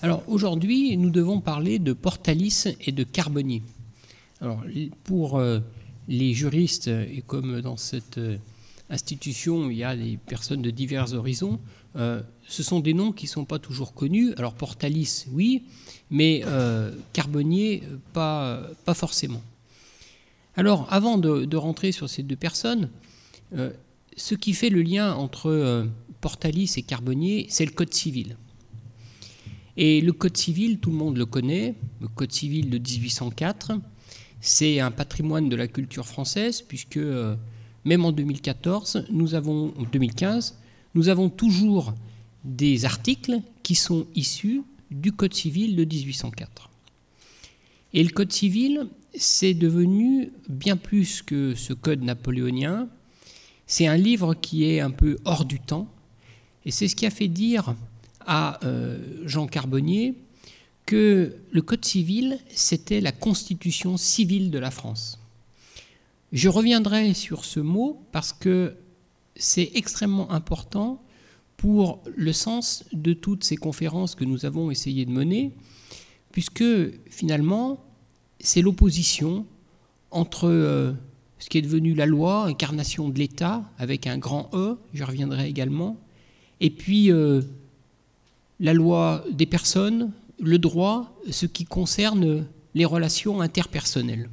Alors aujourd'hui, nous devons parler de Portalis et de Carbonnier. Alors pour les juristes, et comme dans cette institution, il y a des personnes de divers horizons, ce sont des noms qui ne sont pas toujours connus. Alors Portalis, oui, mais Carbonnier, pas forcément. Alors avant de rentrer sur ces deux personnes, ce qui fait le lien entre Portalis et Carbonnier, c'est le Code civil. Et le Code civil, tout le monde le connaît, le Code civil de 1804, c'est un patrimoine de la culture française, puisque même en 2015, nous avons toujours des articles qui sont issus du Code civil de 1804. Et le Code civil, c'est devenu bien plus que ce code napoléonien. C'est un livre qui est un peu hors du temps, et c'est ce qui a fait dire à Jean Carbonnier que le Code civil, c'était la constitution civile de la France. Je reviendrai sur ce mot parce que c'est extrêmement important pour le sens de toutes ces conférences que nous avons essayé de mener, puisque finalement, c'est l'opposition entre ce qui est devenu la loi, incarnation de l'État, avec un grand E, je reviendrai également, et puis la loi des personnes, le droit, ce qui concerne les relations interpersonnelles.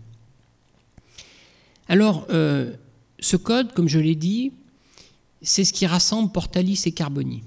Alors, ce code, comme je l'ai dit, c'est ce qui rassemble Portalis et Carbonnier.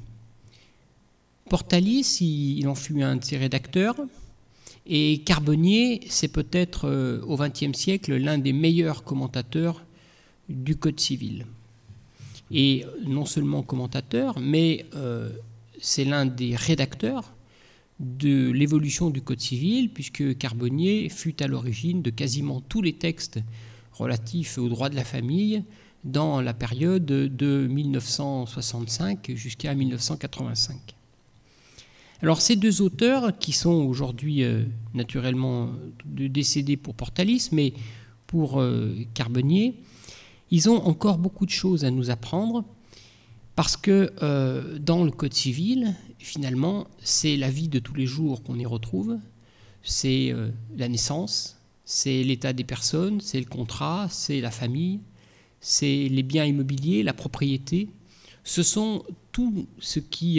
Portalis, il en fut un de ses rédacteurs, et Carbonnier, c'est peut-être au XXe siècle l'un des meilleurs commentateurs du Code civil. Et non seulement commentateur, mais c'est l'un des rédacteurs de l'évolution du Code civil, puisque Carbonnier fut à l'origine de quasiment tous les textes relatifs aux droits de la famille dans la période de 1965 jusqu'à 1985. Alors ces deux auteurs, qui sont aujourd'hui naturellement décédés pour Portalis, mais pour Carbonnier, ils ont encore beaucoup de choses à nous apprendre, parce que dans le Code civil, finalement, c'est la vie de tous les jours qu'on y retrouve, c'est la naissance, c'est l'état des personnes, c'est le contrat, c'est la famille, c'est les biens immobiliers, la propriété. Ce sont tout ce qui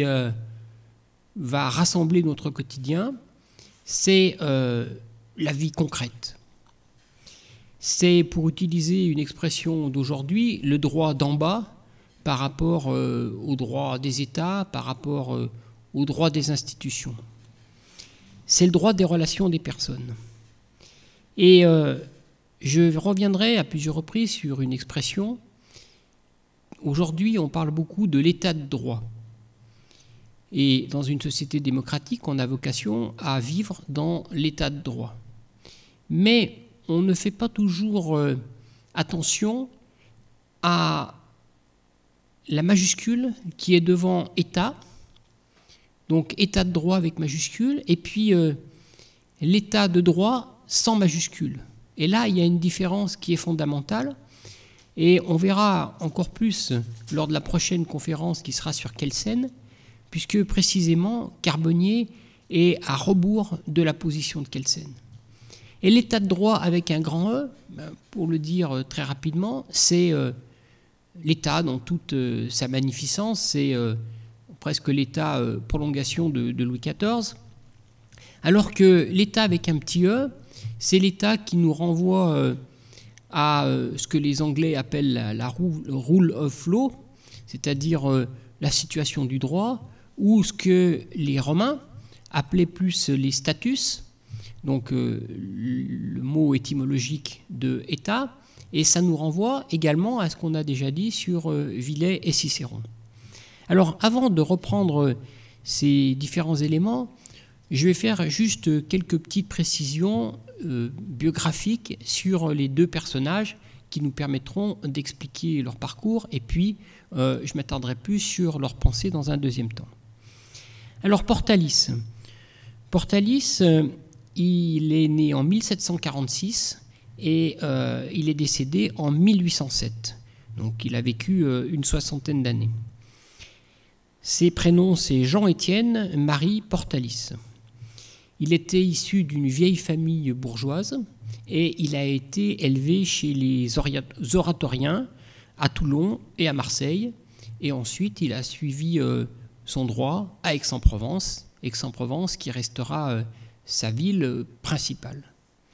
va rassembler notre quotidien, c'est la vie concrète. C'est, pour utiliser une expression d'aujourd'hui, le droit d'en bas, par rapport aux droits des États, par rapport aux droits des institutions. C'est le droit des relations des personnes. Et je reviendrai à plusieurs reprises sur une expression. Aujourd'hui, on parle beaucoup de l'état de droit. Et dans une société démocratique, on a vocation à vivre dans l'état de droit. Mais on ne fait pas toujours attention à la majuscule qui est devant État, donc État de droit avec majuscule, et puis l'état de droit sans majuscule. Et là, il y a une différence qui est fondamentale, et on verra encore plus lors de la prochaine conférence qui sera sur Kelsen, puisque précisément Carbonnier est à rebours de la position de Kelsen. Et l'état de droit avec un grand E, pour le dire très rapidement, c'est l'État dans toute sa magnificence, c'est presque l'État prolongation de Louis XIV, alors que l'État avec un petit E, c'est l'État qui nous renvoie à ce que les Anglais appellent la rule of law, c'est-à-dire la situation du droit, ou ce que les Romains appelaient plus les status, donc le mot étymologique de État, et ça nous renvoie également à ce qu'on a déjà dit sur Villais et Cicéron. Alors, avant de reprendre ces différents éléments, je vais faire juste quelques petites précisions biographiques sur les deux personnages qui nous permettront d'expliquer leur parcours, et puis je m'attarderai plus sur leur pensée dans un deuxième temps. Alors, Portalis. Portalis, il est né en 1746 et il est décédé en 1807. Donc il a vécu une soixantaine d'années. Ses prénoms, c'est Jean-Étienne Marie Portalis. Il était issu d'une vieille famille bourgeoise et il a été élevé chez les oratoriens à Toulon et à Marseille. Et ensuite, il a suivi son droit à Aix-en-Provence, Aix-en-Provence qui restera sa ville principale.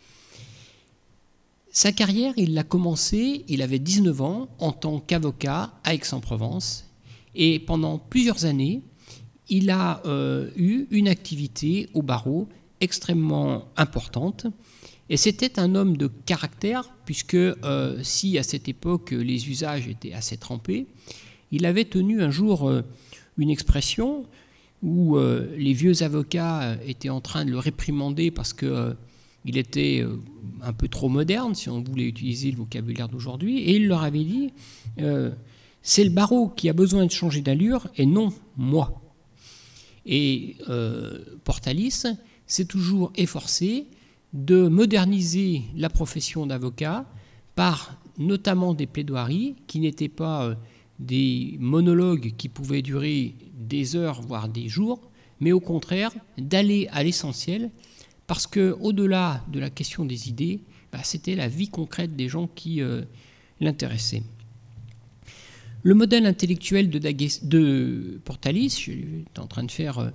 Sa carrière, il l'a commencé, il avait 19 ans, en tant qu'avocat à Aix-en-Provence. Et pendant plusieurs années, il a eu une activité au barreau extrêmement importante. Et c'était un homme de caractère, puisque si à cette époque les usages étaient assez trempés, il avait tenu un jour une expression où les vieux avocats étaient en train de le réprimander parce qu'il était un peu trop moderne, si on voulait utiliser le vocabulaire d'aujourd'hui, et il leur avait dit c'est le barreau qui a besoin de changer d'allure et non moi. Et Portalis s'est toujours efforcé de moderniser la profession d'avocat par notamment des plaidoiries qui n'étaient pas des monologues qui pouvaient durer des heures, voire des jours, mais au contraire d'aller à l'essentiel, parce qu'au-delà de la question des idées, c'était la vie concrète des gens qui l'intéressait. Le modèle intellectuel de Portalis, je suis en train de faire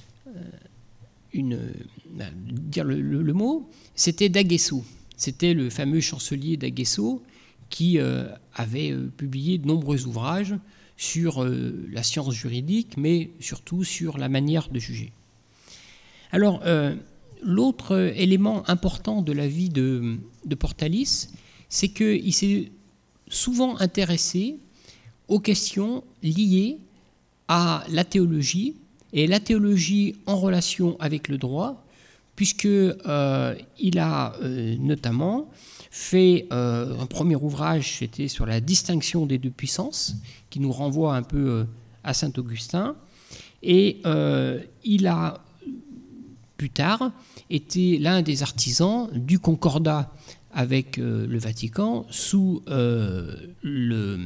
dire le mot, c'était d'Aguesseau. C'était le fameux chancelier d'Aguesseau qui avait publié de nombreux ouvrages sur la science juridique, mais surtout sur la manière de juger. Alors, l'autre élément important de la vie de Portalis, c'est qu'il s'est souvent intéressé aux questions liées à la théologie, et la théologie en relation avec le droit, puisqu'il a notamment fait un premier ouvrage, c'était sur la distinction des deux puissances, qui nous renvoie un peu à saint Augustin, et il a plus tard été l'un des artisans du concordat avec le Vatican sous le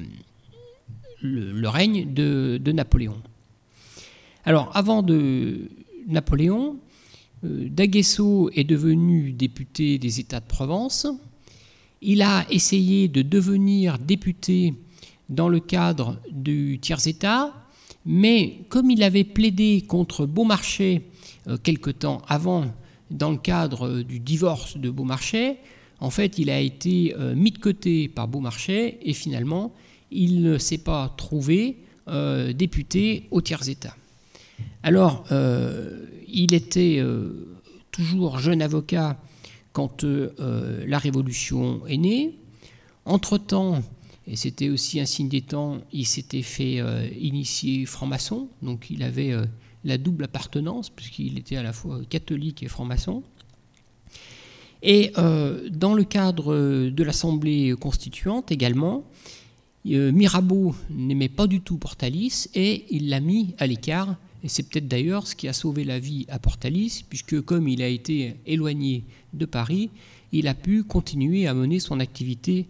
règne de Napoléon. Alors, avant de Napoléon, d'Aguesseau est devenu député des États de Provence. Il a essayé de devenir député dans le cadre du tiers-État, mais comme il avait plaidé contre Beaumarchais quelque temps avant, dans le cadre du divorce de Beaumarchais, en fait, il a été mis de côté par Beaumarchais et finalement, il ne s'est pas trouvé député au tiers-État. Alors, il était toujours jeune avocat quand la Révolution est née. Entre-temps, et c'était aussi un signe des temps, il s'était fait initier franc-maçon, donc il avait la double appartenance, puisqu'il était à la fois catholique et franc-maçon. Et dans le cadre de l'Assemblée constituante également, Mirabeau n'aimait pas du tout Portalis et il l'a mis à l'écart. Et c'est peut-être d'ailleurs ce qui a sauvé la vie à Portalis, puisque comme il a été éloigné de Paris, il a pu continuer à mener son activité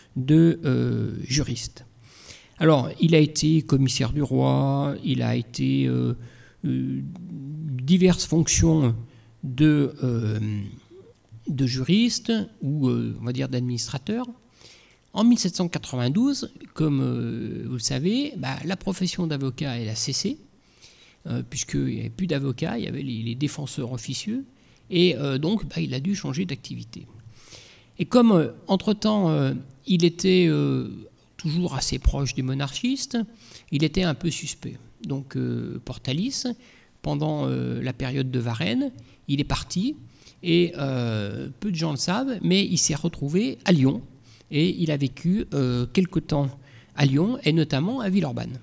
de juriste. Alors, il a été commissaire du roi, il a été diverses fonctions de juriste ou, on va dire, d'administrateur. En 1792, comme vous le savez, la profession d'avocat elle a cessé, puisqu'il n'y avait plus d'avocats, il y avait les défenseurs officieux, et donc il a dû changer d'activité. Et comme, entre-temps, il était toujours assez proche des monarchistes, il était un peu suspect. Donc Portalis, pendant la période de Varennes, il est parti, et peu de gens le savent, mais il s'est retrouvé à Lyon, et il a vécu quelque temps à Lyon, et notamment à Villeurbanne.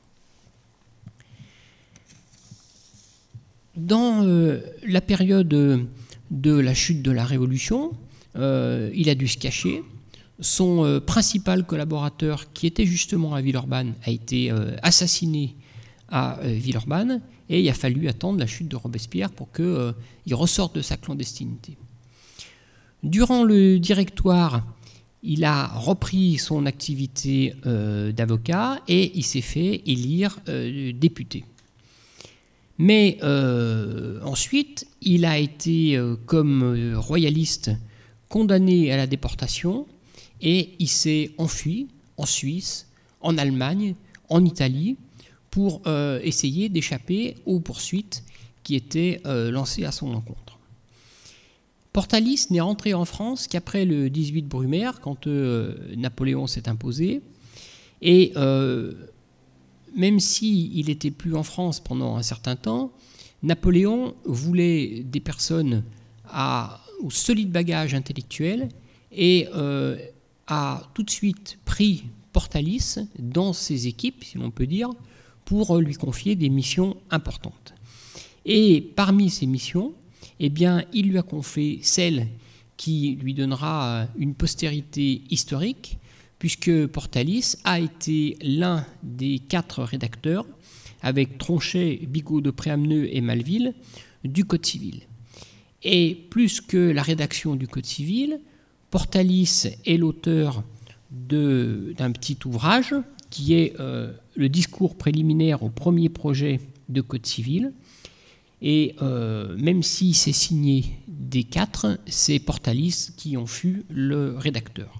Dans la période de la chute de la Révolution, il a dû se cacher. Son principal collaborateur, qui était justement à Villeurbanne, a été assassiné à Villeurbanne, et il a fallu attendre la chute de Robespierre pour qu'il ressorte de sa clandestinité. Durant le Directoire, il a repris son activité d'avocat et il s'est fait élire député. Mais ensuite, il a été, comme royaliste, condamné à la déportation et il s'est enfui en Suisse, en Allemagne, en Italie, pour essayer d'échapper aux poursuites qui étaient lancées à son encontre. Portalis n'est rentré en France qu'après le 18 Brumaire, quand Napoléon s'est imposé. Et même s'il n'était plus en France pendant un certain temps, Napoléon voulait des personnes au solide bagage intellectuel et a tout de suite pris Portalis dans ses équipes, si l'on peut dire, pour lui confier des missions importantes. Et parmi ces missions, eh bien, il lui a confié celle qui lui donnera une postérité historique, puisque Portalis a été l'un des 4 rédacteurs, avec Tronchet, Bigot de Préameneu et Malville, du Code civil. Et plus que la rédaction du Code civil, Portalis est l'auteur d'un petit ouvrage qui est le discours préliminaire au premier projet de Code civil. Et même si c'est signé des 4, c'est Portalis qui en fut le rédacteur.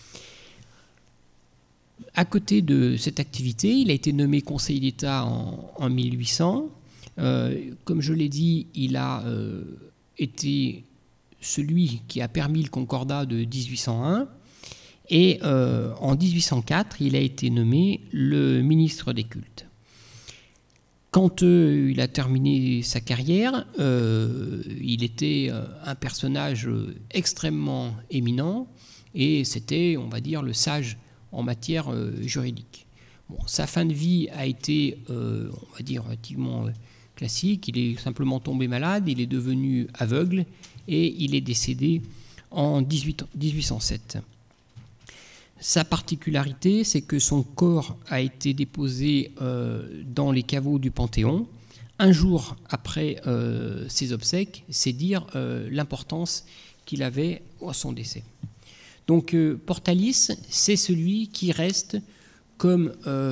À côté de cette activité, il a été nommé conseiller d'État en 1800. Comme je l'ai dit, il a été celui qui a permis le Concordat de 1801. Et en 1804, il a été nommé le ministre des Cultes. Quand il a terminé sa carrière, il était un personnage extrêmement éminent et c'était, on va dire, le sage en matière juridique. Bon, sa fin de vie a été, on va dire, relativement classique. Il est simplement tombé malade, il est devenu aveugle et il est décédé en 1807. Sa particularité, c'est que son corps a été déposé dans les caveaux du Panthéon un jour après ses obsèques. C'est dire l'importance qu'il avait à son décès. Donc Portalis, c'est celui qui reste comme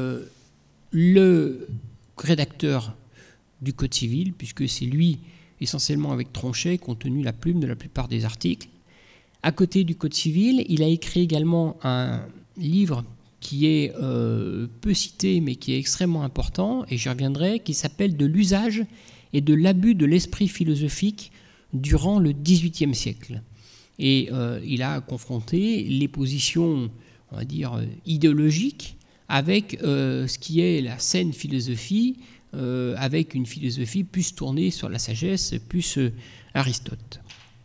le rédacteur du Code civil, puisque c'est lui, essentiellement avec Tronchet, qui ont tenu la plume de la plupart des articles. À côté du Code civil, il a écrit également un livre qui est peu cité, mais qui est extrêmement important, et j'y reviendrai, qui s'appelle « De l'usage et de l'abus de l'esprit philosophique durant le XVIIIe siècle ». Et il a confronté les positions, on va dire, idéologiques avec ce qui est la saine philosophie, avec une philosophie plus tournée sur la sagesse, plus Aristote.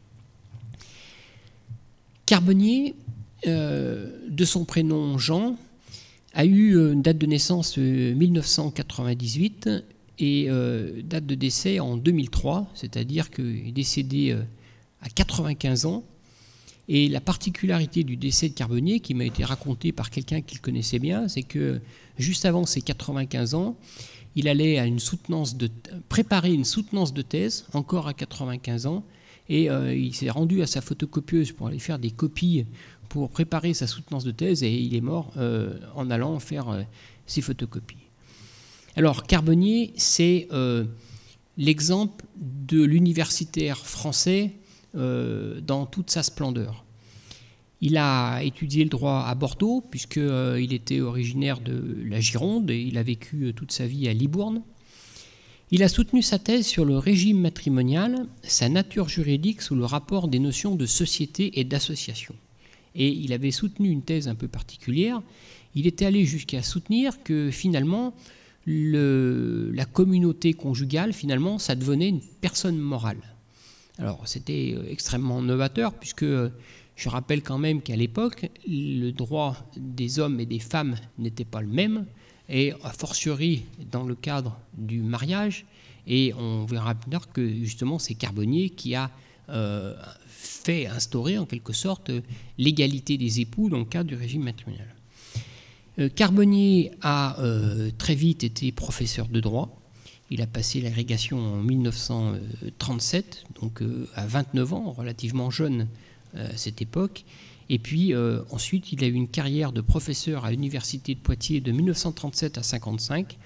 Carbonnier, de son prénom Jean, a eu une date de naissance 1998 et date de décès en 2003, c'est-à-dire qu'il est décédé à 95 ans. Et la particularité du décès de Carbonnier, qui m'a été racontée par quelqu'un qui le connaissait bien, c'est que juste avant ses 95 ans, il allait à préparer une soutenance de thèse, encore à 95 ans, et il s'est rendu à sa photocopieuse pour aller faire des copies pour préparer sa soutenance de thèse, et il est mort en allant faire ses photocopies. Alors Carbonnier, c'est l'exemple de l'universitaire français dans toute sa splendeur. Il a étudié le droit à Bordeaux, puisqu'il était originaire de la Gironde, et il a vécu toute sa vie à Libourne. Il a soutenu sa thèse sur le régime matrimonial, sa nature juridique sous le rapport des notions de société et d'association. Et il avait soutenu une thèse un peu particulière. Il était allé jusqu'à soutenir que finalement, la communauté conjugale, finalement, ça devenait une personne morale. Alors, c'était extrêmement novateur, puisque je rappelle quand même qu'à l'époque, le droit des hommes et des femmes n'était pas le même, et a fortiori dans le cadre du mariage, et on verra plus tard que justement c'est Carbonnier qui a fait instaurer en quelque sorte l'égalité des époux dans le cadre du régime matrimonial. Carbonnier a très vite été professeur de droit. Il a passé l'agrégation en 1937, donc à 29 ans, relativement jeune à cette époque. Et puis ensuite, il a eu une carrière de professeur à l'université de Poitiers de 1937 à 1955,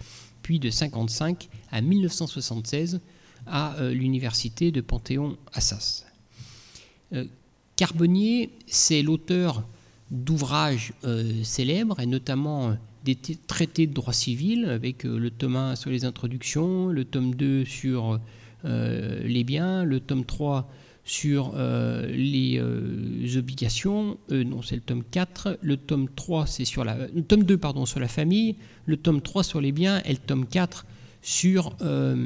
puis de 1955 à 1976 à l'université de Panthéon-Assas. Carbonnier, c'est l'auteur d'ouvrages célèbres, et notamment des traités de droit civil, avec le tome 1 sur les introductions, le tome 2 sur les biens, le tome 3 sur les obligations, non, c'est le tome 4, le tome 3 c'est sur le tome 2 pardon, sur la famille, le tome 3 sur les biens et le tome 4 sur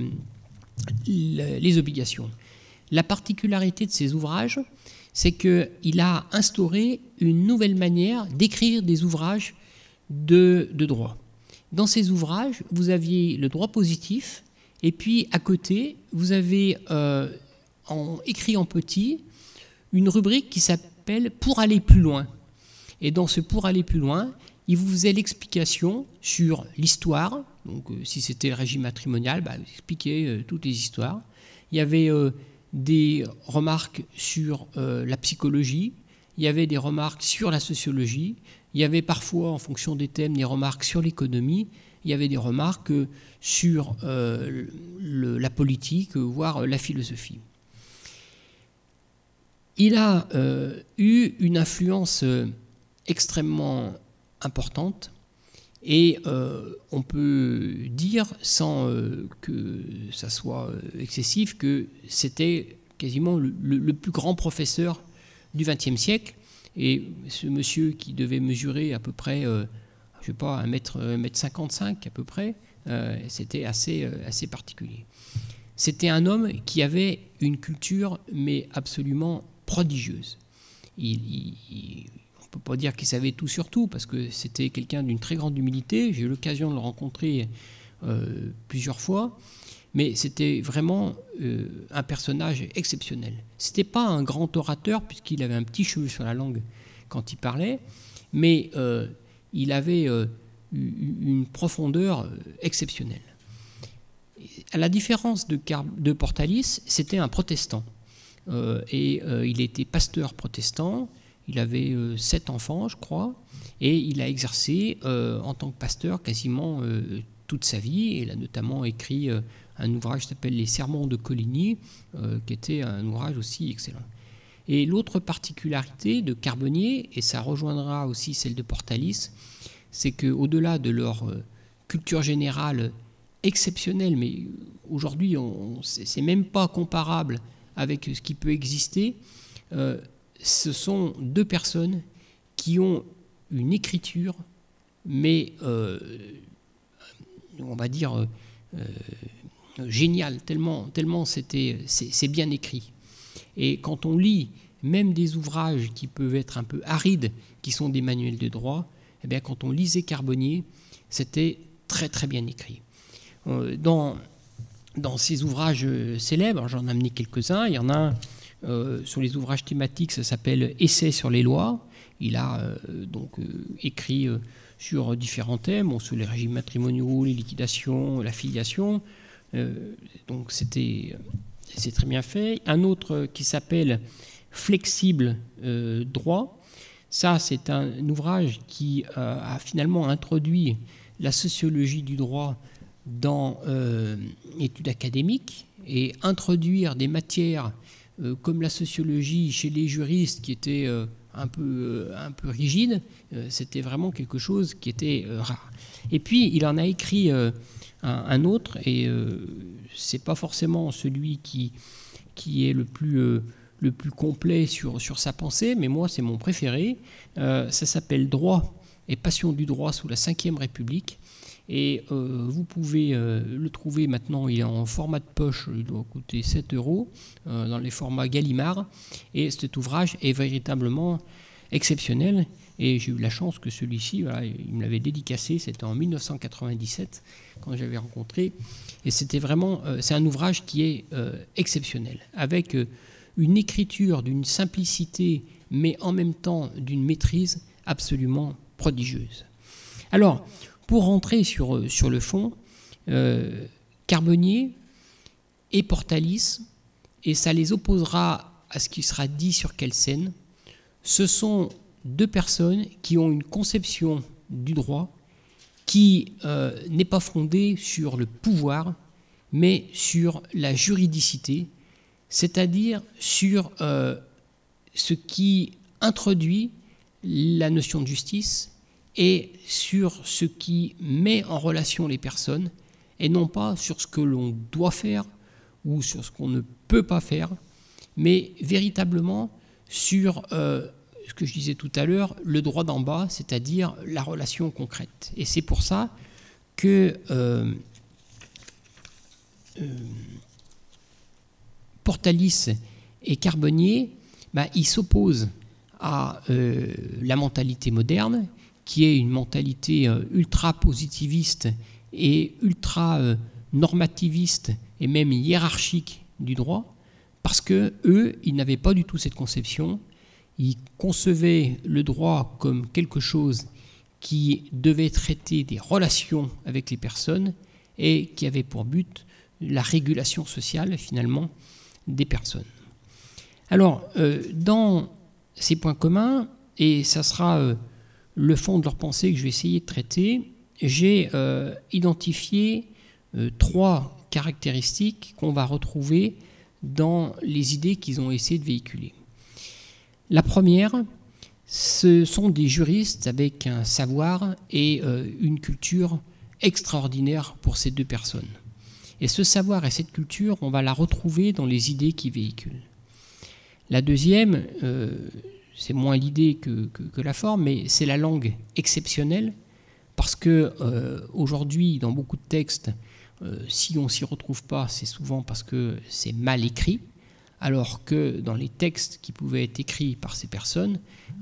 les obligations. La particularité de ces ouvrages, c'est qu'il a instauré une nouvelle manière d'écrire des ouvrages de droit. Dans ces ouvrages, vous aviez le droit positif, et puis à côté, vous avez écrit en petit une rubrique qui s'appelle « Pour aller plus loin ». Et dans ce « Pour aller plus loin », il vous faisait l'explication sur l'histoire. Donc si c'était le régime matrimonial, il expliquait toutes les histoires. Il y avait des remarques sur la psychologie, il y avait des remarques sur la sociologie, il y avait parfois, en fonction des thèmes, des remarques sur l'économie, il y avait des remarques sur la politique, voire la philosophie. Il a eu une influence extrêmement importante, et on peut dire, sans que ça soit excessif, que c'était quasiment le plus grand professeur du XXe siècle. Et ce monsieur qui devait mesurer à peu près, je sais pas, 1,55 m à peu près, c'était assez particulier. C'était un homme qui avait une culture, mais absolument prodigieuse. On ne peut pas dire qu'il savait tout sur tout, parce que c'était quelqu'un d'une très grande humilité. J'ai eu l'occasion de le rencontrer plusieurs fois, mais c'était vraiment un personnage exceptionnel. Ce n'était pas un grand orateur, puisqu'il avait un petit cheveu sur la langue quand il parlait, mais il avait une profondeur exceptionnelle. À la différence de Portalis, c'était un protestant, et il était pasteur protestant. Il avait 7 enfants, je crois, et il a exercé en tant que pasteur quasiment toute sa vie. Il a notamment écrit un ouvrage qui s'appelle Les Sermons de Coligny, qui était un ouvrage aussi excellent. Et l'autre particularité de Carbonnier, et ça rejoindra aussi celle de Portalis, c'est qu'au-delà de leur culture générale exceptionnelle, mais aujourd'hui c'est même pas comparable avec ce qui peut exister, ce sont 2 personnes qui ont une écriture, mais on va dire géniale, tellement c'est bien écrit. Et quand on lit même des ouvrages qui peuvent être un peu arides, qui sont des manuels de droit, eh bien, quand on lisait Carbonnier, c'était très très bien écrit. Dans ces ouvrages célèbres, j'en ai amené quelques-uns. Il y en a un sur les ouvrages thématiques, ça s'appelle « Essai sur les lois ». Il a écrit sur différents thèmes, sur les régimes matrimoniaux, les liquidations, la filiation. Donc c'est très bien fait. Un autre qui s'appelle « Flexible droit ». Ça, c'est un ouvrage qui a finalement introduit la sociologie du droit dans l'étude académique, et introduire des matières comme la sociologie chez les juristes qui étaient un peu rigides, c'était vraiment quelque chose qui était rare. Et puis, il en a écrit un autre, et c'est pas forcément celui qui est le plus complet sur sa pensée, mais moi, c'est mon préféré. Ça s'appelle « Droit et passion du droit sous la Ve République ». Et vous pouvez le trouver maintenant, il est en format de poche, il doit coûter 7 € dans les formats Gallimard. Et cet ouvrage est véritablement exceptionnel. Et j'ai eu la chance que celui-ci, voilà, il me l'avait dédicacé, c'était en 1997 quand j'avais rencontré. Et c'était vraiment, c'est un ouvrage qui est exceptionnel, avec une écriture d'une simplicité, mais en même temps d'une maîtrise absolument prodigieuse. Alors, pour rentrer sur le fond, Carbonnier et Portalis, et ça les opposera à ce qui sera dit sur Kelsen, ce sont 2 personnes qui ont une conception du droit qui n'est pas fondée sur le pouvoir, mais sur la juridicité, c'est-à-dire sur ce qui introduit la notion de justice et sur ce qui met en relation les personnes, et non pas sur ce que l'on doit faire ou sur ce qu'on ne peut pas faire, mais véritablement sur ce que je disais tout à l'heure, le droit d'en bas, c'est-à-dire la relation concrète. Et c'est pour ça que Portalis et Carbonnier, ils s'opposent à la mentalité moderne, qui est une mentalité ultra-positiviste et ultra-normativiste et même hiérarchique du droit, parce que eux, ils n'avaient pas du tout cette conception. Ils concevaient le droit comme quelque chose qui devait traiter des relations avec les personnes et qui avait pour but la régulation sociale, finalement, des personnes. Alors, dans ces points communs, et ça sera le fond de leur pensée que je vais essayer de traiter, j'ai identifié 3 caractéristiques qu'on va retrouver dans les idées qu'ils ont essayé de véhiculer. La première, ce sont des juristes avec un savoir et une culture extraordinaire pour ces 2 personnes. Et ce savoir et cette culture, on va la retrouver dans les idées qu'ils véhiculent. La deuxième, c'est moins l'idée que la forme, mais c'est la langue exceptionnelle, parce que aujourd'hui, dans beaucoup de textes, si on ne s'y retrouve pas, c'est souvent parce que c'est mal écrit, alors que dans les textes qui pouvaient être écrits par ces personnes,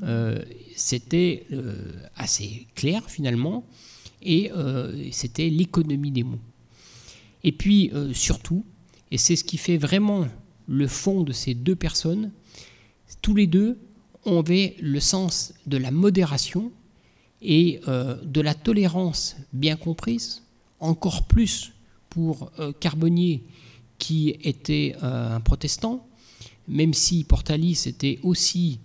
c'était assez clair finalement, et c'était l'économie des mots. Et puis surtout, et c'est ce qui fait vraiment le fond de ces 2 personnes, tous les 2 avaient le sens de la modération et de la tolérance bien comprise, encore plus pour Carbonnier, qui était un protestant, même si Portalis était aussi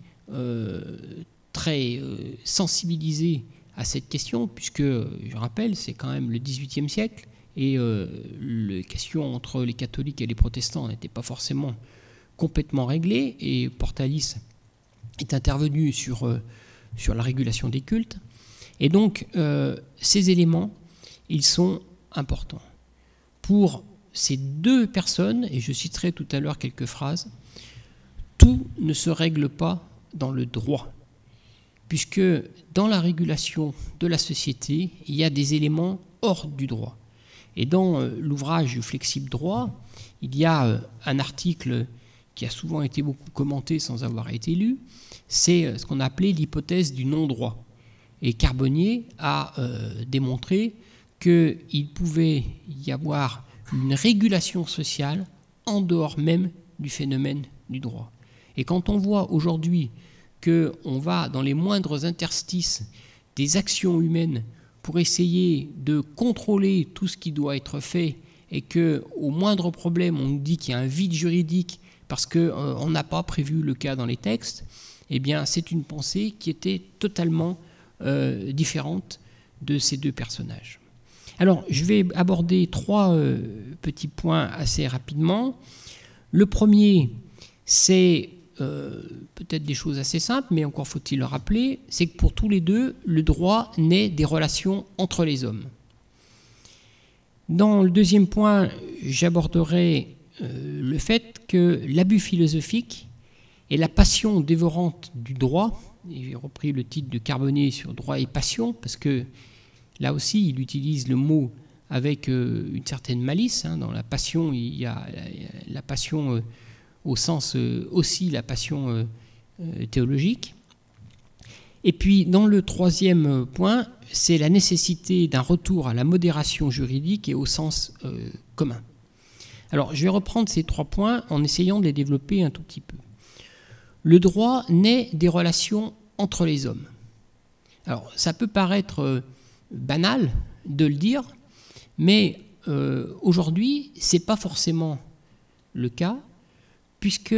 très sensibilisé à cette question, puisque, je rappelle, c'est quand même le XVIIIe siècle, et les questions entre les catholiques et les protestants n'étaient pas forcément complètement réglées, et Portalis est intervenu sur la régulation des cultes. Et donc, ces éléments, ils sont importants. Pour ces 2 personnes, et je citerai tout à l'heure quelques phrases, tout ne se règle pas dans le droit, puisque dans la régulation de la société, il y a des éléments hors du droit. Et dans l'ouvrage du flexible droit, il y a un article qui a souvent été beaucoup commenté sans avoir été lu, c'est ce qu'on a appelé l'hypothèse du non-droit. Et Carbonnier a démontré qu'il pouvait y avoir une régulation sociale en dehors même du phénomène du droit. Et quand on voit aujourd'hui qu'on va dans les moindres interstices des actions humaines pour essayer de contrôler tout ce qui doit être fait, et qu'au moindre problème, on nous dit qu'il y a un vide juridique parce qu'on n'a pas prévu le cas dans les textes, eh bien, c'est une pensée qui était totalement différente de ces 2 personnages. Alors, je vais aborder 3 petits points assez rapidement. Le premier, c'est peut-être des choses assez simples, mais encore faut-il le rappeler, c'est que pour tous les 2, le droit naît des relations entre les hommes. Dans le deuxième point, j'aborderai le fait que l'abus philosophique et la passion dévorante du droit, et j'ai repris le titre de Carbonnier sur droit et passion, parce que là aussi, il utilise le mot avec une certaine malice. Dans la passion, il y a la passion au sens aussi la passion théologique. Et puis, dans le troisième point, c'est la nécessité d'un retour à la modération juridique et au sens commun. Alors, je vais reprendre ces 3 points en essayant de les développer un tout petit peu. Le droit naît des relations entre les hommes. Alors, ça peut paraître banal de le dire, mais aujourd'hui, ce n'est pas forcément le cas, puisque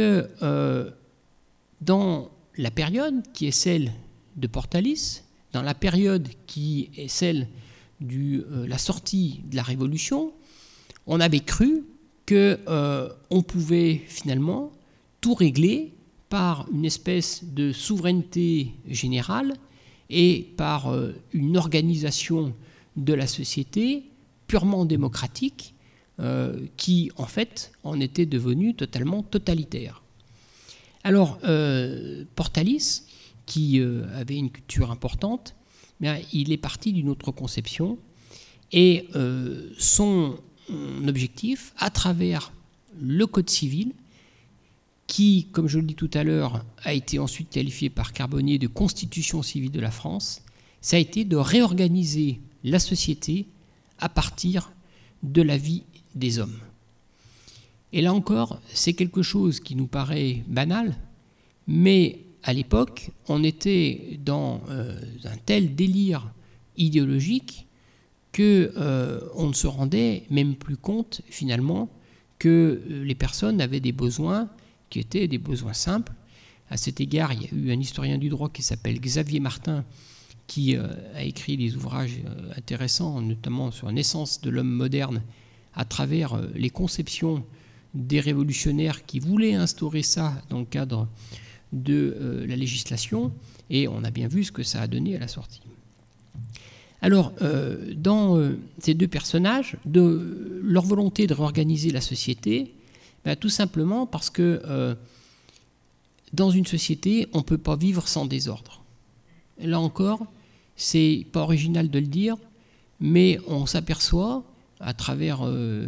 dans la période qui est celle de Portalis, dans la période qui est celle la sortie de la Révolution, on avait cru qu'on pouvait finalement tout régler par une espèce de souveraineté générale et par une organisation de la société purement démocratique qui, en fait, en était devenue totalement totalitaire. Alors, Portalis, qui avait une culture importante, bien, il est parti d'une autre conception et son objectif, à travers le Code civil, qui, comme je le dis tout à l'heure, a été ensuite qualifié par Carbonnier de Constitution civile de la France, ça a été de réorganiser la société à partir de la vie des hommes. Et là encore, c'est quelque chose qui nous paraît banal, mais à l'époque, on était dans un tel délire idéologique qu'on ne se rendait même plus compte, finalement, que les personnes avaient des besoins qui étaient des besoins simples. À cet égard, il y a eu un historien du droit qui s'appelle Xavier Martin, qui a écrit des ouvrages intéressants, notamment sur la naissance de l'homme moderne, à travers les conceptions des révolutionnaires qui voulaient instaurer ça dans le cadre de la législation, et on a bien vu ce que ça a donné à la sortie. Alors, dans ces deux personnages, de leur volonté de réorganiser la société, ben, tout simplement parce que dans une société, on ne peut pas vivre sans désordre. Et là encore, c'est pas original de le dire, mais on s'aperçoit, à travers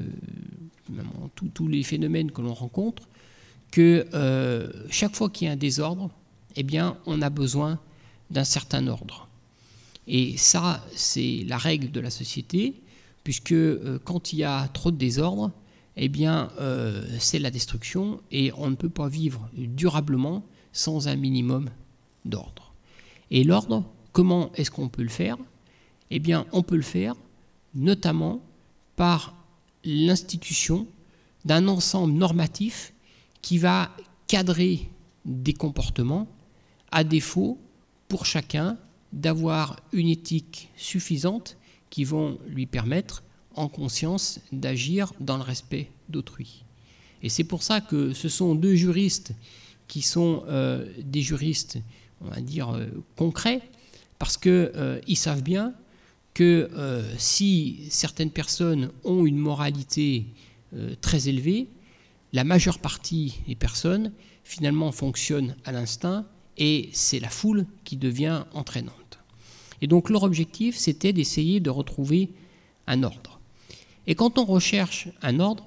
tous les phénomènes que l'on rencontre, que chaque fois qu'il y a un désordre, eh bien, on a besoin d'un certain ordre. Et ça, c'est la règle de la société, puisque quand il y a trop de désordre, eh bien, c'est la destruction, et on ne peut pas vivre durablement sans un minimum d'ordre. Et l'ordre, comment est-ce qu'on peut le faire ? Eh bien, on peut le faire notamment par l'institution d'un ensemble normatif qui va cadrer des comportements, à défaut, pour chacun, d'avoir une éthique suffisante qui vont lui permettre, en conscience, d'agir dans le respect d'autrui. Et c'est pour ça que ce sont deux juristes qui sont des juristes, on va dire, concrets, parce qu'ils savent bien que si certaines personnes ont une moralité très élevée, la majeure partie des personnes, finalement, fonctionnent à l'instinct, et c'est la foule qui devient entraînante. Et donc leur objectif, c'était d'essayer de retrouver un ordre. Et quand on recherche un ordre,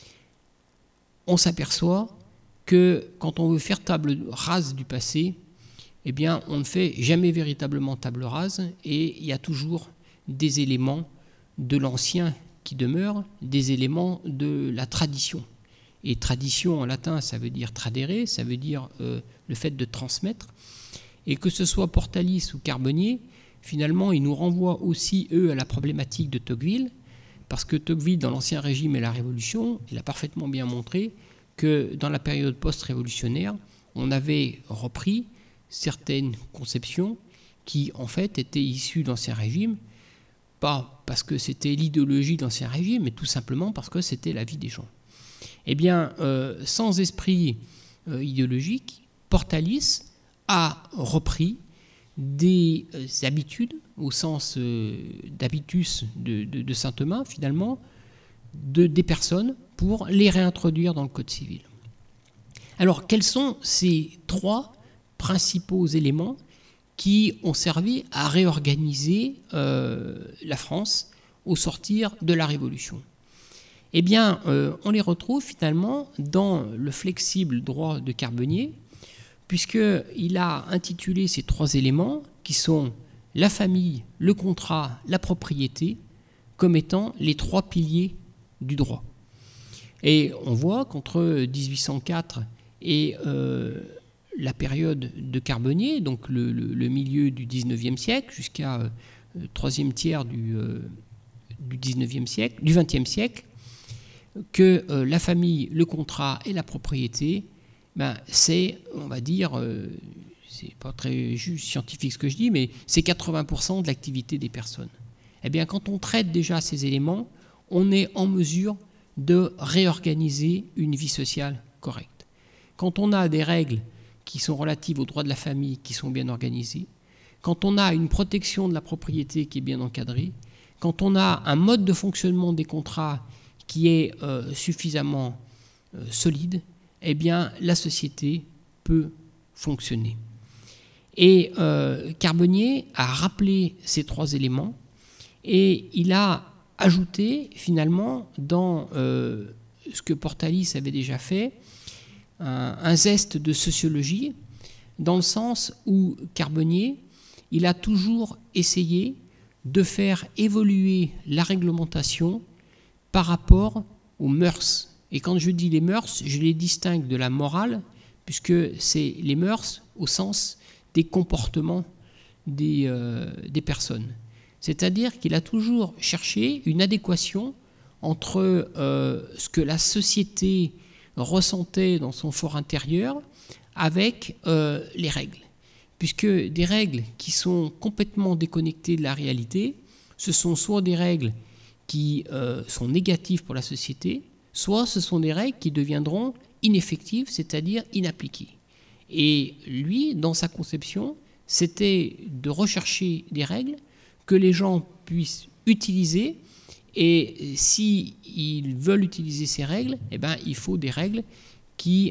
on s'aperçoit que quand on veut faire table rase du passé, eh bien, on ne fait jamais véritablement table rase, et il y a toujours des éléments de l'ancien qui demeurent, des éléments de la tradition. Et tradition en latin, ça veut dire tradere, ça veut dire le fait de transmettre. Et que ce soit Portalis ou Carbonnier, finalement, ils nous renvoient aussi, eux, à la problématique de Tocqueville, parce que Tocqueville, dans l'Ancien Régime et la Révolution, il a parfaitement bien montré que dans la période post-révolutionnaire, on avait repris certaines conceptions qui, en fait, étaient issues d'Ancien Régime, pas parce que c'était l'idéologie d'Ancien Régime, mais tout simplement parce que c'était la vie des gens. Eh bien, sans esprit idéologique, Portalis a repris des habitudes, au sens d'habitus de saint Thomas, finalement, des personnes pour les réintroduire dans le Code civil. Alors, quels sont ces trois principaux éléments qui ont servi à réorganiser la France au sortir de la Révolution ? Eh bien, on les retrouve finalement dans le flexible droit de Carbonnier, puisqu'il a intitulé ces trois éléments, qui sont la famille, le contrat, la propriété, comme étant les trois piliers du droit. Et on voit qu'entre 1804 et la période de Carbonnier, donc le milieu du XIXe siècle, jusqu'à troisième tiers du XXe siècle, que la famille, le contrat et la propriété, ben, c'est, on va dire, c'est pas très juste scientifique ce que je dis, mais c'est 80% de l'activité des personnes. eh bien, quand on traite déjà ces éléments, on est en mesure de réorganiser une vie sociale correcte. Quand on a des règles qui sont relatives aux droits de la famille qui sont bien organisées, quand on a une protection de la propriété qui est bien encadrée, quand on a un mode de fonctionnement des contrats qui est suffisamment solide, eh bien, la société peut fonctionner. Et Carbonnier a rappelé ces trois éléments et il a ajouté finalement dans ce que Portalis avait déjà fait un zeste de sociologie, dans le sens où Carbonnier, il a toujours essayé de faire évoluer la réglementation par rapport aux mœurs. Et quand je dis les mœurs, je les distingue de la morale, puisque c'est les mœurs au sens des comportements des personnes. C'est-à-dire qu'il a toujours cherché une adéquation entre ce que la société ressentait dans son fort intérieur avec les règles. Puisque des règles qui sont complètement déconnectées de la réalité, ce sont soit des règles qui sont négatives pour la société, soit ce sont des règles qui deviendront ineffectives, c'est-à-dire inappliquées. Et lui, dans sa conception, c'était de rechercher des règles que les gens puissent utiliser, et s'ils veulent utiliser ces règles, eh ben, il faut des règles qui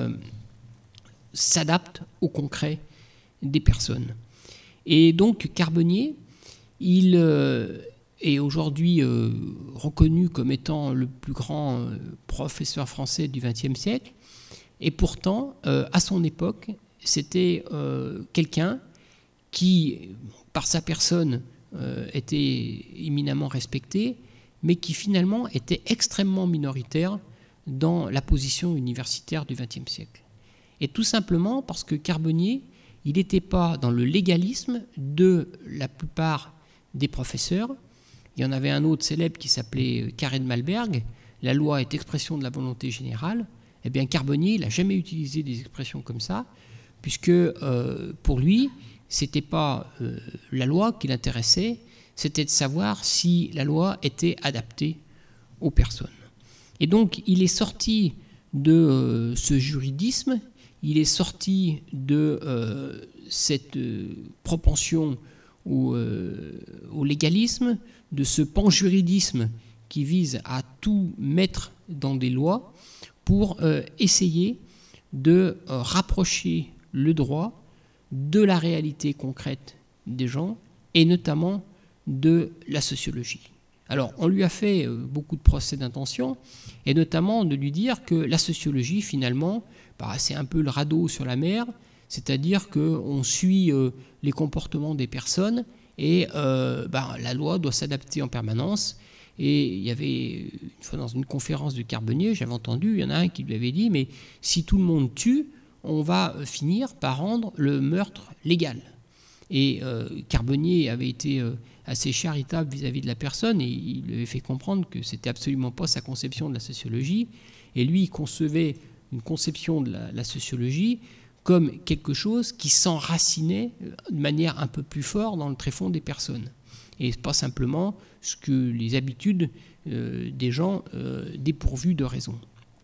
s'adaptent au concret des personnes. Et donc Carbonnier, il est aujourd'hui reconnu comme étant le plus grand professeur français du XXe siècle, et pourtant, à son époque, c'était quelqu'un qui, par sa personne, était éminemment respecté, mais qui finalement était extrêmement minoritaire dans la position universitaire du XXe siècle. Et tout simplement parce que Carbonnier, il n'était pas dans le légalisme de la plupart des professeurs. Il y en avait un autre célèbre qui s'appelait Carré de Malberg. La loi est expression de la volonté générale. Eh bien, Carbonnier, il n'a jamais utilisé des expressions comme ça, puisque pour lui, ce n'était pas la loi qui l'intéressait, c'était de savoir si la loi était adaptée aux personnes. Et donc, il est sorti de ce juridisme, il est sorti de cette propension au légalisme, de ce panjuridisme qui vise à tout mettre dans des lois pour essayer de rapprocher le droit de la réalité concrète des gens et notamment de la sociologie. Alors, on lui a fait beaucoup de procès d'intention, et notamment de lui dire que la sociologie, finalement, c'est un peu le radeau sur la mer, c'est-à-dire qu'on suit les comportements des personnes et la loi doit s'adapter en permanence. Et il y avait, une fois dans une conférence de Carbonnier, j'avais entendu, il y en a un qui lui avait dit « Mais si tout le monde tue, on va finir par rendre le meurtre légal. » Et Carbonnier avait été assez charitable vis-à-vis de la personne et il lui avait fait comprendre que c'était absolument pas sa conception de la sociologie. Et lui, il concevait une conception de la sociologie comme quelque chose qui s'enracinait de manière un peu plus forte dans le tréfonds des personnes. Et pas simplement ce que les habitudes des gens dépourvus de raison.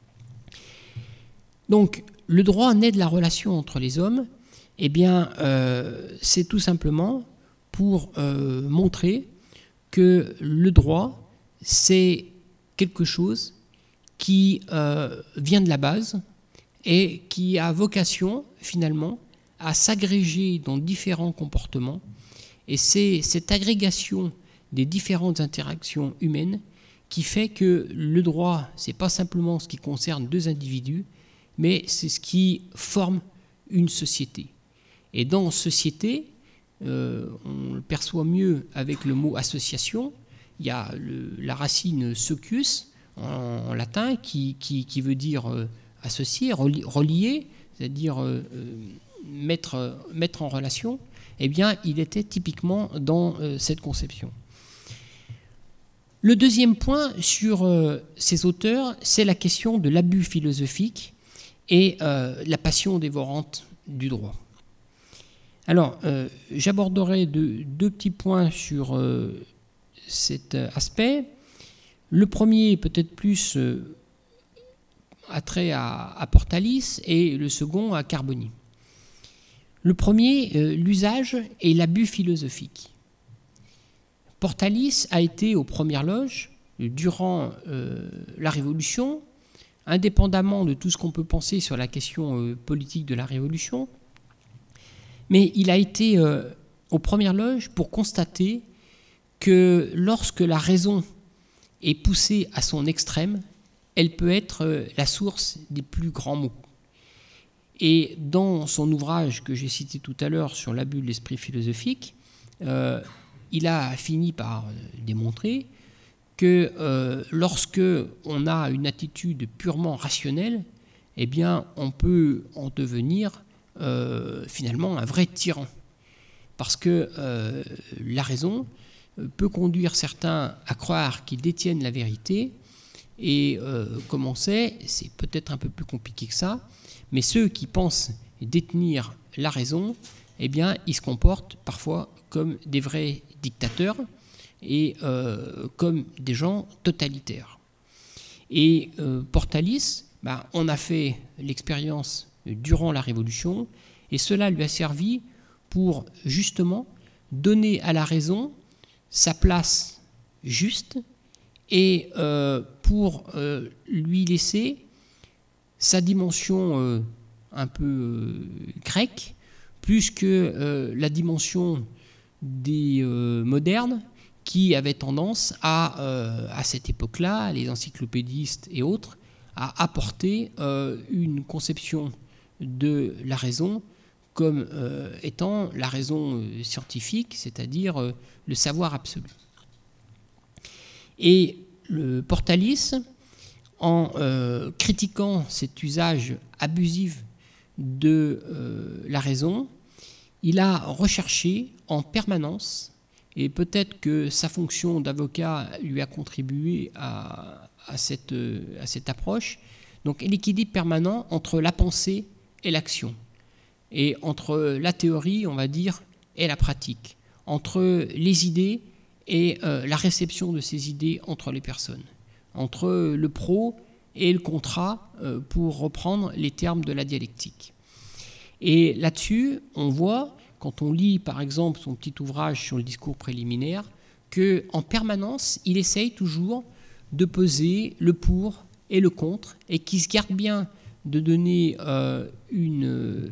Donc, le droit naît de la relation entre les hommes. Eh bien, c'est tout simplement pour montrer que le droit, c'est quelque chose qui vient de la base et qui a vocation, finalement, à s'agréger dans différents comportements. Et c'est cette agrégation des différentes interactions humaines qui fait que le droit, ce n'est pas simplement ce qui concerne deux individus, mais c'est ce qui forme une société. Et dans société, on le perçoit mieux avec le mot association. Il y a la racine socius en latin qui veut dire associer, relier, c'est-à-dire mettre en relation. Eh bien, il était typiquement dans cette conception. Le deuxième point sur ces auteurs, c'est la question de l'abus philosophique et la passion dévorante du droit. Alors, j'aborderai deux petits points sur cet aspect. Le premier, peut-être plus attrait à Portalis, et le second à Carbonnier. Le premier, l'usage et l'abus philosophique. Portalis a été aux premières loges durant la Révolution, indépendamment de tout ce qu'on peut penser sur la question politique de la Révolution, mais il a été aux premières loges pour constater que lorsque la raison est poussée à son extrême, elle peut être la source des plus grands maux. Et dans son ouvrage que j'ai cité tout à l'heure sur l'abus de l'esprit philosophique, il a fini par démontrer que lorsque on a une attitude purement rationnelle, eh bien, on peut en devenir finalement un vrai tyran. Parce que la raison peut conduire certains à croire qu'ils détiennent la vérité, et comme on sait, c'est peut-être un peu plus compliqué que ça, mais ceux qui pensent détenir la raison, eh bien, ils se comportent parfois comme des vrais dictateurs et comme des gens totalitaires. Et Portalis, on a fait l'expérience durant la Révolution, et cela lui a servi pour justement donner à la raison sa place juste, et pour lui laisser sa dimension un peu grecque, plus que la dimension des modernes, qui avaient tendance à cette époque-là, les encyclopédistes et autres, à apporter une conception de la raison comme étant la raison scientifique, c'est-à-dire le savoir absolu. Et le Portalis, en critiquant cet usage abusif de la raison, il a recherché en permanence, et peut-être que sa fonction d'avocat lui a contribué à cette approche, donc l'équilibre permanent entre la pensée et l'action, et entre la théorie, on va dire, et la pratique, entre les idées et la réception de ces idées entre les personnes, entre le pro et le contra, pour reprendre les termes de la dialectique. Et là-dessus, on voit, quand on lit par exemple son petit ouvrage sur le discours préliminaire, qu'en permanence, il essaye toujours de peser le pour et le contre, et qu'il se garde bien de donner une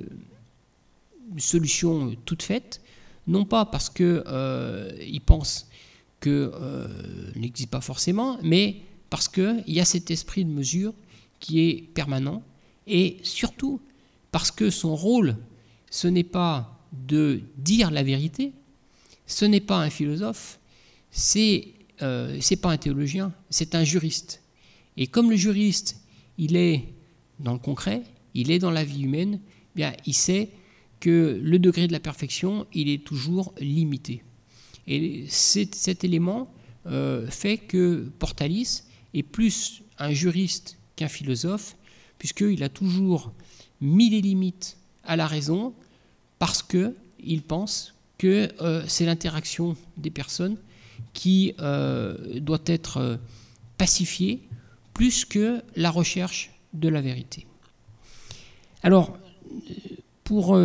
solution toute faite, non pas parce qu'il pense que n'existe pas forcément, mais parce qu'il y a cet esprit de mesure qui est permanent, et surtout parce que son rôle, ce n'est pas de dire la vérité, ce n'est pas un philosophe, c'est pas un théologien, c'est un juriste. Et comme le juriste, il est dans le concret, il est dans la vie humaine, bien, il sait que le degré de la perfection, il est toujours limité. Et cet élément fait que Portalis est plus un juriste qu'un philosophe, puisqu'il a toujours mis des limites à la raison, parce qu'il pense que c'est l'interaction des personnes qui doit être pacifiée, plus que la recherche de la vérité. Alors, pour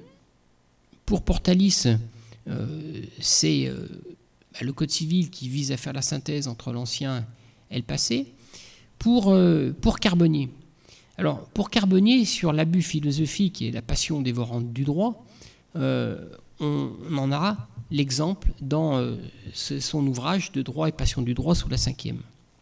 Portalis, c'est le Code civil qui vise à faire la synthèse entre l'ancien et le passé. Pour Carbonnier, alors pour Carbonnier, sur l'abus philosophique et la passion dévorante du droit, on en a l'exemple dans son ouvrage de droit et passion du droit sous la 5e.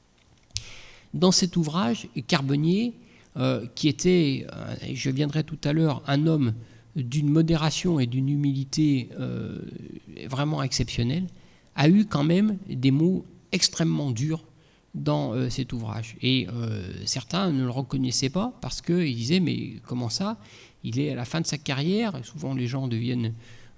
Dans cet ouvrage, Carbonnier, qui était, je viendrai tout à l'heure, un homme d'une modération et d'une humilité vraiment exceptionnelle, a eu quand même des mots extrêmement durs dans cet ouvrage. Et certains ne le reconnaissaient pas parce qu'ils disaient « mais comment ça ? Il est à la fin de sa carrière ». Souvent les gens deviennent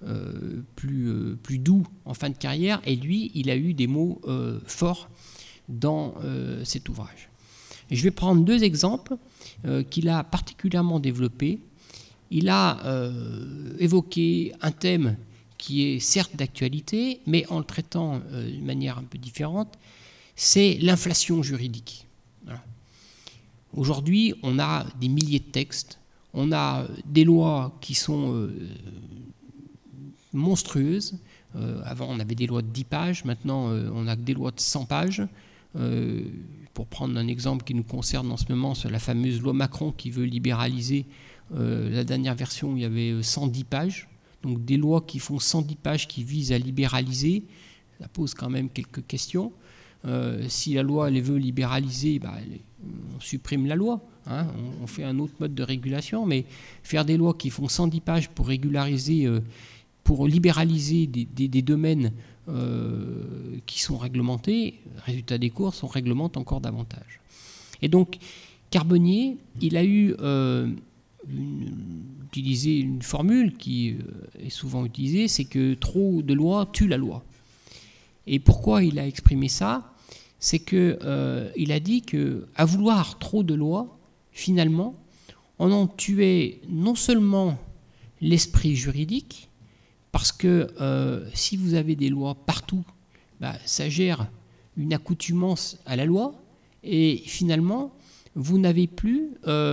plus doux en fin de carrière, et lui, il a eu des mots forts dans cet ouvrage. Et je vais prendre 2 exemples qu'il a particulièrement développés. Il a évoqué un thème qui est certes d'actualité, mais en le traitant d'une manière un peu différente, c'est l'inflation juridique. Voilà. Aujourd'hui, on a des milliers de textes, on a des lois qui sont monstrueuses. Avant, on avait des lois de 10 pages, maintenant, on a des lois de 100 pages. Pour prendre un exemple qui nous concerne en ce moment, c'est la fameuse loi Macron qui veut libéraliser. La dernière version, il y avait 110 pages. Donc des lois qui font 110 pages qui visent à libéraliser, ça pose quand même quelques questions. Si la loi elle veut libéraliser, on supprime la loi. Hein, on fait un autre mode de régulation, mais faire des lois qui font 110 pages pour régulariser, pour libéraliser des domaines qui sont réglementés, résultat des courses, on réglemente encore davantage. Et donc, Carbonnier, il a eu utilisé une formule qui est souvent utilisée, c'est que trop de lois tue la loi. Et pourquoi il a exprimé ça ? C'est qu'il a dit qu'à vouloir trop de lois, finalement, on en tuait non seulement l'esprit juridique, parce que si vous avez des lois partout, ça gère une accoutumance à la loi, et finalement, vous n'avez plus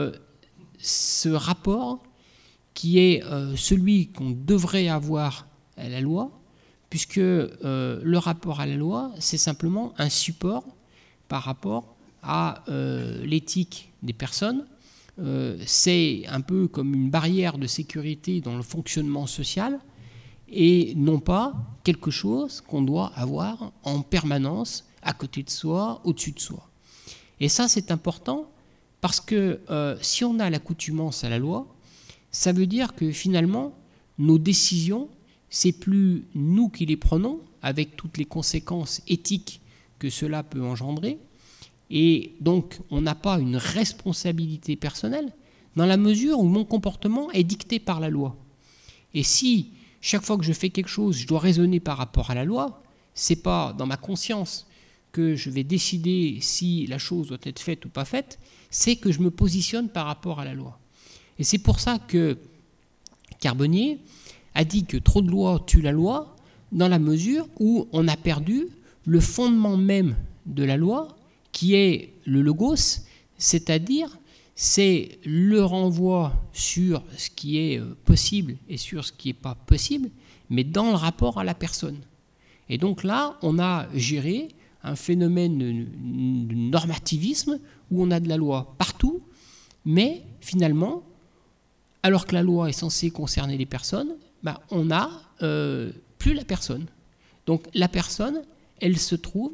ce rapport qui est celui qu'on devrait avoir à la loi, puisque le rapport à la loi, c'est simplement un support par rapport à l'éthique des personnes. C'est un peu comme une barrière de sécurité dans le fonctionnement social, et non pas quelque chose qu'on doit avoir en permanence à côté de soi, au-dessus de soi. Et ça, c'est important parce que si on a l'accoutumance à la loi, ça veut dire que finalement, nos décisions, c'est plus nous qui les prenons, avec toutes les conséquences éthiques que cela peut engendrer, et donc on n'a pas une responsabilité personnelle dans la mesure où mon comportement est dicté par la loi. Et si chaque fois que je fais quelque chose, je dois raisonner par rapport à la loi, c'est pas dans ma conscience que je vais décider si la chose doit être faite ou pas faite, c'est que je me positionne par rapport à la loi. Et c'est pour ça que Carbonnier a dit que trop de lois tue la loi, dans la mesure où on a perdu le fondement même de la loi, qui est le logos, c'est-à-dire c'est le renvoi sur ce qui est possible et sur ce qui n'est pas possible, mais dans le rapport à la personne. Et donc là, on a géré un phénomène de normativisme où on a de la loi partout, mais finalement, alors que la loi est censée concerner les personnes, on n'a plus la personne. Donc la personne, elle se trouve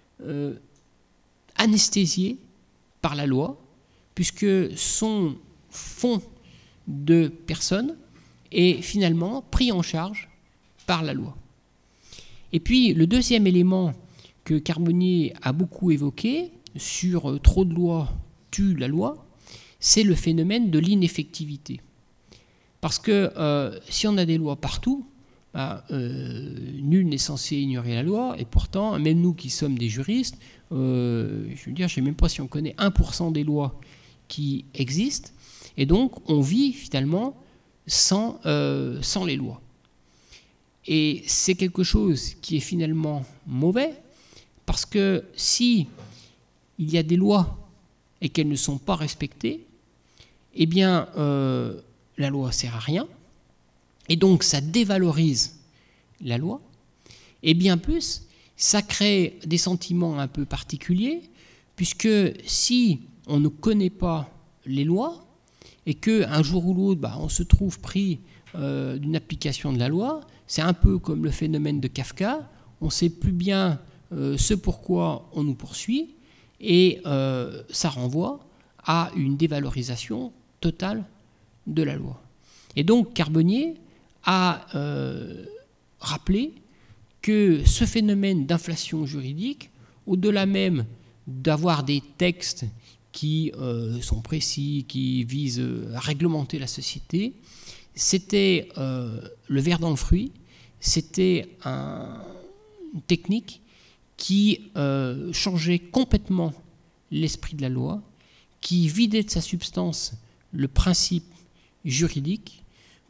anesthésiée par la loi, puisque son fond de personne est finalement pris en charge par la loi. Et puis le deuxième élément que Carbonnier a beaucoup évoqué sur trop de lois tue la loi, c'est le phénomène de l'ineffectivité. Parce que si on a des lois partout, nul n'est censé ignorer la loi, et pourtant, même nous qui sommes des juristes, je veux dire, je ne sais même pas si on connaît 1% des lois qui existent, et donc on vit finalement sans les lois. Et c'est quelque chose qui est finalement mauvais, parce que si il y a des lois et qu'elles ne sont pas respectées, eh bien la loi ne sert à rien, et donc ça dévalorise la loi, et bien plus, ça crée des sentiments un peu particuliers, puisque si on ne connaît pas les lois, et qu'un jour ou l'autre, on se trouve pris d'une application de la loi, c'est un peu comme le phénomène de Kafka, on ne sait plus bien ce pourquoi on nous poursuit, et ça renvoie à une dévalorisation totale de la loi. Et donc Carbonnier a rappelé que ce phénomène d'inflation juridique, au-delà même d'avoir des textes qui sont précis, qui visent à réglementer la société, c'était le ver dans le fruit, c'était une technique qui changeait complètement l'esprit de la loi, qui vidait de sa substance le principe juridique,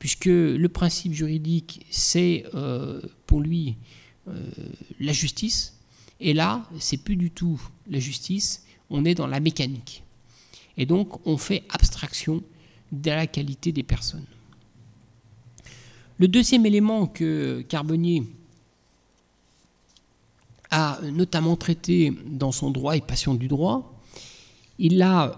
puisque le principe juridique, c'est pour lui la justice, et là, c'est plus du tout la justice, on est dans la mécanique. Et donc, on fait abstraction de la qualité des personnes. Le deuxième élément que Carbonnier a notamment traité dans son droit et passion du droit, il a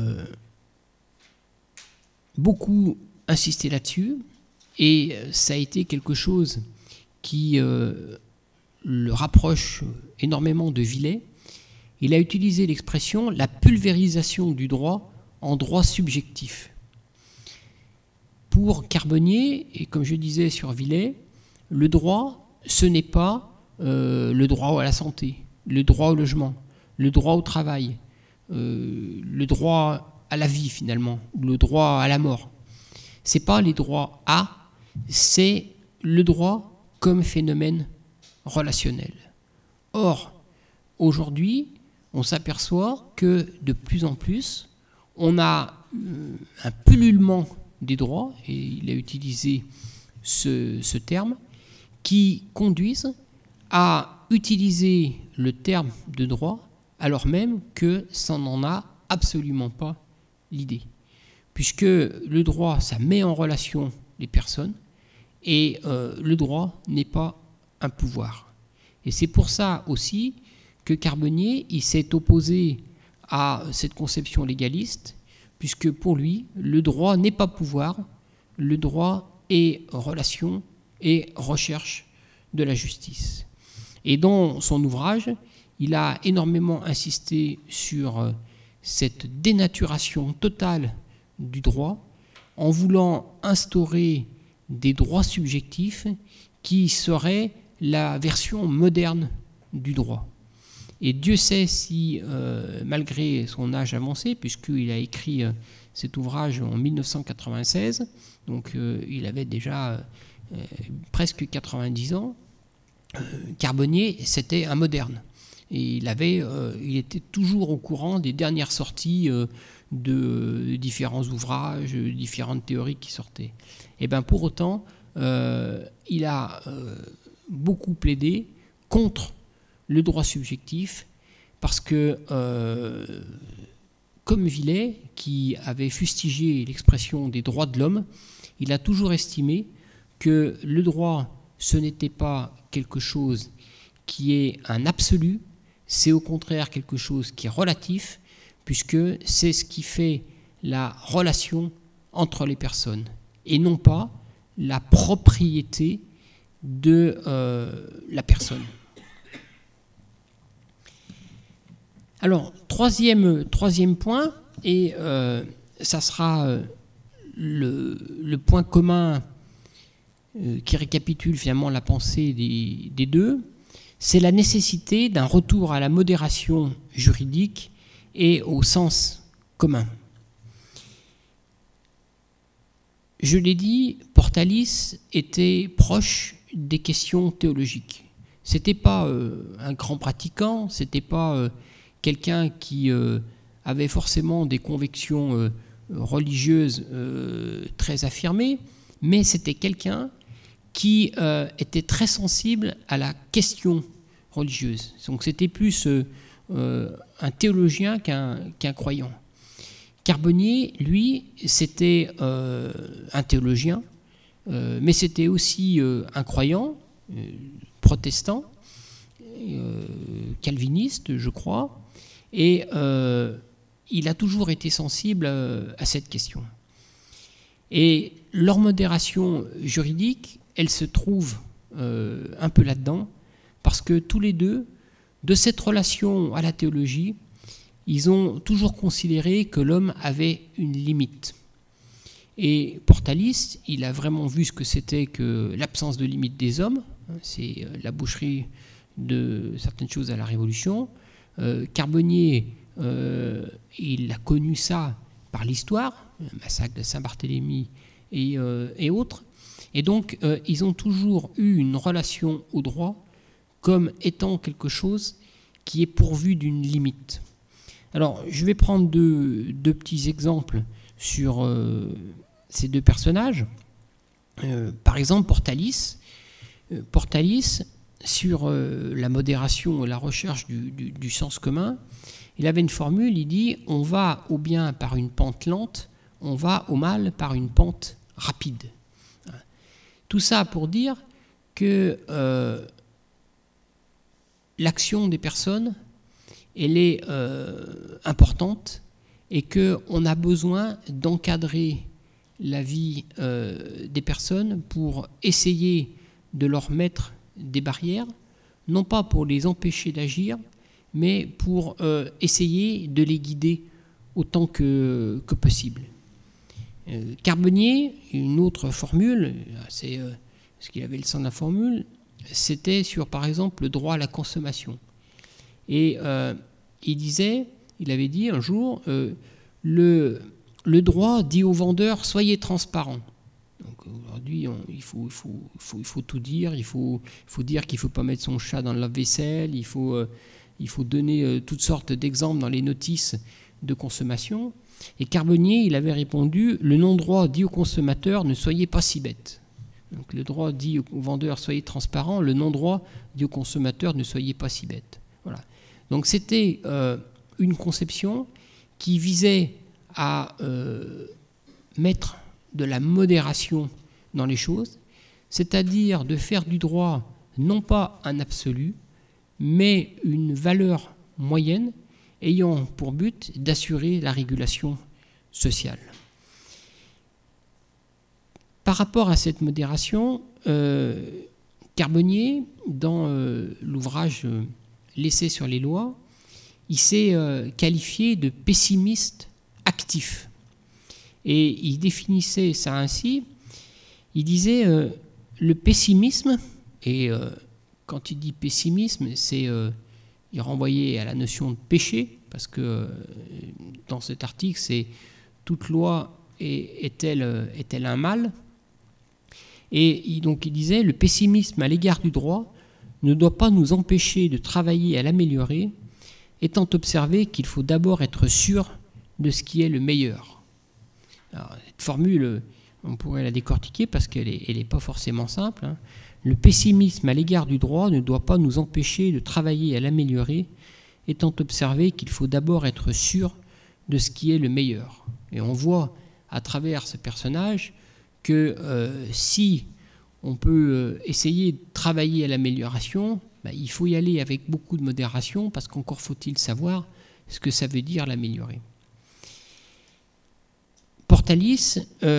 beaucoup insisté là-dessus, et ça a été quelque chose qui le rapproche énormément de Villey. Il a utilisé l'expression « la pulvérisation du droit en droit subjectif ». Pour Carbonnier, et comme je disais sur Villey, le droit, ce n'est pas le droit à la santé, le droit au logement, le droit au travail, le droit à la vie finalement, ou le droit à la mort. Ce n'est pas les droits à, c'est le droit comme phénomène relationnel. Or, aujourd'hui, on s'aperçoit que de plus en plus, on a un pullulement des droits, et il a utilisé ce terme, qui conduisent à utiliser le terme de droit alors même que ça n'en a absolument pas l'idée. Puisque le droit, ça met en relation les personnes, et le droit n'est pas un pouvoir. Et c'est pour ça aussi que Carbonnier, il s'est opposé à cette conception légaliste, puisque pour lui, le droit n'est pas pouvoir, le droit est relation et recherche de la justice. Et dans son ouvrage, il a énormément insisté sur cette dénaturation totale du droit, en voulant instaurer des droits subjectifs qui seraient la version moderne du droit. Et Dieu sait si, malgré son âge avancé, puisqu'il a écrit cet ouvrage en 1996, donc il avait déjà presque 90 ans, Carbonnier, c'était un moderne. Et il était toujours au courant des dernières sorties de différents ouvrages, différentes théories qui sortaient. Et bien pour autant, il a beaucoup plaidé contre le droit subjectif, parce que, comme Villey, qui avait fustigé l'expression des droits de l'homme, il a toujours estimé que le droit, ce n'était pas quelque chose qui est un absolu, c'est au contraire quelque chose qui est relatif, puisque c'est ce qui fait la relation entre les personnes, et non pas la propriété de la personne. Alors, troisième point, et ça sera le point commun qui récapitule finalement la pensée des deux, c'est la nécessité d'un retour à la modération juridique et au sens commun. Je l'ai dit, Portalis était proche des questions théologiques. C'était pas un grand pratiquant, c'était pas quelqu'un qui avait forcément des convictions religieuses très affirmées, mais c'était quelqu'un qui était très sensible à la question religieuse. Donc c'était plus un théologien qu'un croyant. Carbonnier, lui, c'était un théologien, mais c'était aussi un croyant, protestant, calviniste, je crois, et il a toujours été sensible à cette question. Et leur modération juridique, elle se trouve un peu là-dedans, parce que tous les deux, de cette relation à la théologie, ils ont toujours considéré que l'homme avait une limite. Et Portalis, il a vraiment vu ce que c'était que l'absence de limite des hommes, c'est la boucherie de certaines choses à la Révolution. Carbonnier, il a connu ça par l'histoire, le massacre de Saint-Barthélemy et autres. Et donc, ils ont toujours eu une relation au droit comme étant quelque chose qui est pourvu d'une limite. Alors, je vais prendre deux petits exemples sur ces deux personnages. Par exemple, Portalis, sur la modération et la recherche du sens commun, il avait une formule, il dit « on va au bien par une pente lente, on va au mal par une pente rapide ». Tout ça pour dire que l'action des personnes, elle est importante et qu'on a besoin d'encadrer la vie des personnes pour essayer de leur mettre des barrières, non pas pour les empêcher d'agir, mais pour essayer de les guider autant que possible. Carbonnier, une autre formule, c'est ce qu'il avait le sens de la formule, c'était sur, par exemple, le droit à la consommation. Et il avait dit un jour, le droit dit aux vendeurs, soyez transparents. Donc aujourd'hui, il faut tout dire, il faut dire qu'il ne faut pas mettre son chat dans le lave-vaisselle, il faut donner toutes sortes d'exemples dans les notices de consommation. Et Carbonnier, il avait répondu, le non-droit dit aux consommateurs, ne soyez pas si bêtes. Donc le droit dit aux vendeurs, soyez transparents, le non-droit dit aux consommateurs, ne soyez pas si bêtes. Voilà. Donc c'était une conception qui visait à mettre de la modération dans les choses, c'est-à-dire de faire du droit non pas un absolu, mais une valeur moyenne ayant pour but d'assurer la régulation sociale. Par rapport à cette modération, Carbonnier, dans l'ouvrage L'essai sur les lois, il s'est qualifié de pessimiste actif. Et il définissait ça ainsi, il disait le pessimisme, et quand il dit pessimisme, il renvoyait à la notion de péché, parce que dans cet article, c'est toute loi est-elle un mal? Et donc il disait, le pessimisme à l'égard du droit ne doit pas nous empêcher de travailler à l'améliorer, étant observé qu'il faut d'abord être sûr de ce qui est le meilleur. Alors, cette formule, on pourrait la décortiquer parce qu'elle n'est pas forcément simple. Hein. Le pessimisme à l'égard du droit ne doit pas nous empêcher de travailler à l'améliorer, étant observé qu'il faut d'abord être sûr de ce qui est le meilleur. Et on voit à travers ce personnage que si on peut essayer de travailler à l'amélioration, il faut y aller avec beaucoup de modération parce qu'encore faut-il savoir ce que ça veut dire l'améliorer. Portalis,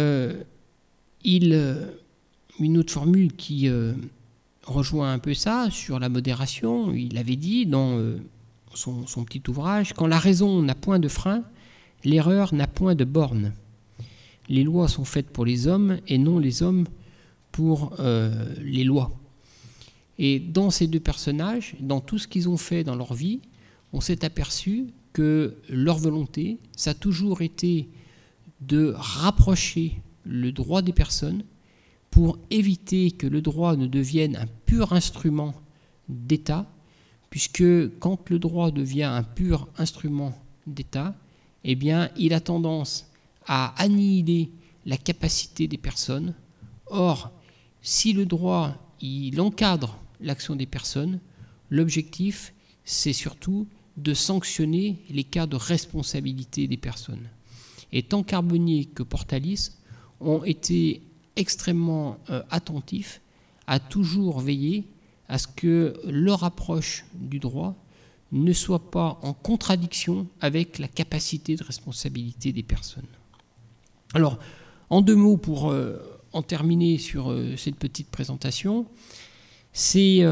une autre formule qui rejoint un peu ça sur la modération, il avait dit dans son petit ouvrage, quand la raison n'a point de frein, l'erreur n'a point de borne. Les lois sont faites pour les hommes et non les hommes pour les lois. Et dans ces deux personnages, dans tout ce qu'ils ont fait dans leur vie, on s'est aperçu que leur volonté, ça a toujours été de rapprocher le droit des personnes pour éviter que le droit ne devienne un pur instrument d'État, puisque quand le droit devient un pur instrument d'État, eh bien, il a tendance à annihiler la capacité des personnes. Or, si le droit il encadre l'action des personnes, l'objectif, c'est surtout de sanctionner les cas de responsabilité des personnes. Et tant Carbonnier que Portalis ont été extrêmement attentifs à toujours veiller à ce que leur approche du droit ne soit pas en contradiction avec la capacité de responsabilité des personnes. Alors, en deux mots pour en terminer sur cette petite présentation, c'est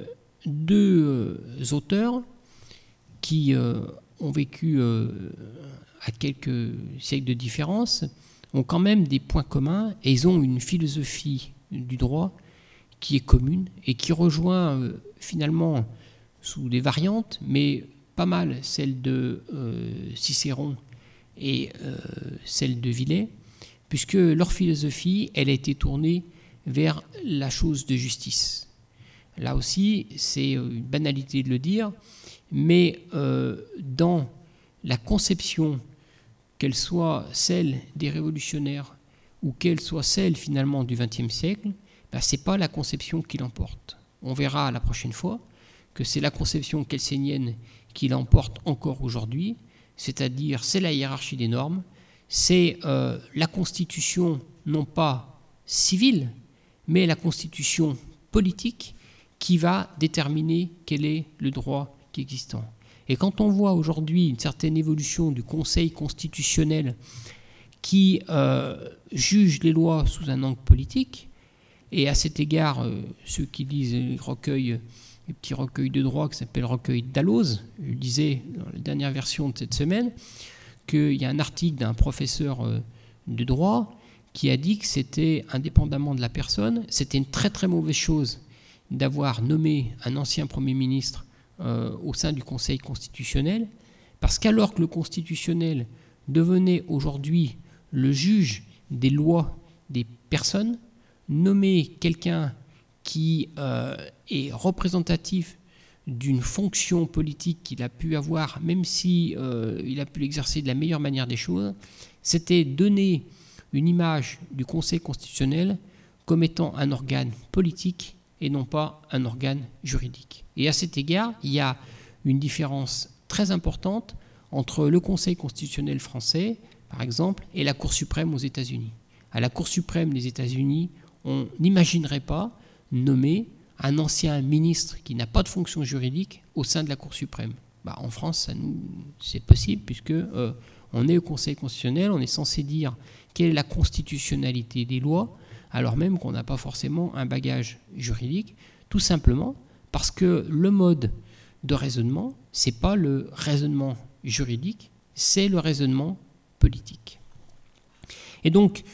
deux auteurs qui ont vécu à quelques siècles de différence, ont quand même des points communs et ils ont une philosophie du droit qui est commune et qui rejoint finalement sous des variantes, mais pas mal celle de Cicéron et celle de Villers, puisque leur philosophie, elle a été tournée vers la chose de justice. Là aussi, c'est une banalité de le dire, mais dans la conception, qu'elle soit celle des révolutionnaires ou qu'elle soit celle finalement du XXe siècle, ce n'est pas la conception qui l'emporte. On verra la prochaine fois que c'est la conception kelsenienne qui l'emporte encore aujourd'hui, c'est-à-dire c'est la hiérarchie des normes, c'est la constitution non pas civile, mais la constitution politique qui va déterminer quel est le droit qui est existant. Et quand on voit aujourd'hui une certaine évolution du Conseil constitutionnel qui juge les lois sous un angle politique, et à cet égard, ceux qui lisent les petits recueils de droit qui s'appellent recueil Dalloz, je disais dans la dernière version de cette semaine qu'il y a un article d'un professeur de droit qui a dit que c'était, indépendamment de la personne, c'était une très très mauvaise chose d'avoir nommé un ancien Premier ministre au sein du Conseil constitutionnel, parce qu'alors que le constitutionnel devenait aujourd'hui le juge des lois des personnes, nommer quelqu'un qui est représentatif d'une fonction politique qu'il a pu avoir, même si il a pu l'exercer de la meilleure manière des choses, c'était donner une image du Conseil constitutionnel comme étant un organe politique et non pas un organe juridique. Et à cet égard, il y a une différence très importante entre le Conseil constitutionnel français, par exemple, et la Cour suprême aux États-Unis. À la Cour suprême des États-Unis, on n'imaginerait pas nommer un ancien ministre qui n'a pas de fonction juridique au sein de la Cour suprême. En France, c'est possible puisque on est au Conseil constitutionnel, on est censé dire quelle est la constitutionnalité des lois, alors même qu'on n'a pas forcément un bagage juridique, tout simplement parce que le mode de raisonnement, ce n'est pas le raisonnement juridique, c'est le raisonnement politique. Et donc,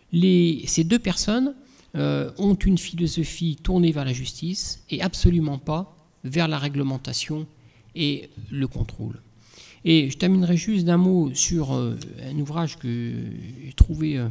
ces deux personnes ont une philosophie tournée vers la justice et absolument pas vers la réglementation et le contrôle. Et je terminerai juste d'un mot sur un ouvrage que j'ai trouvé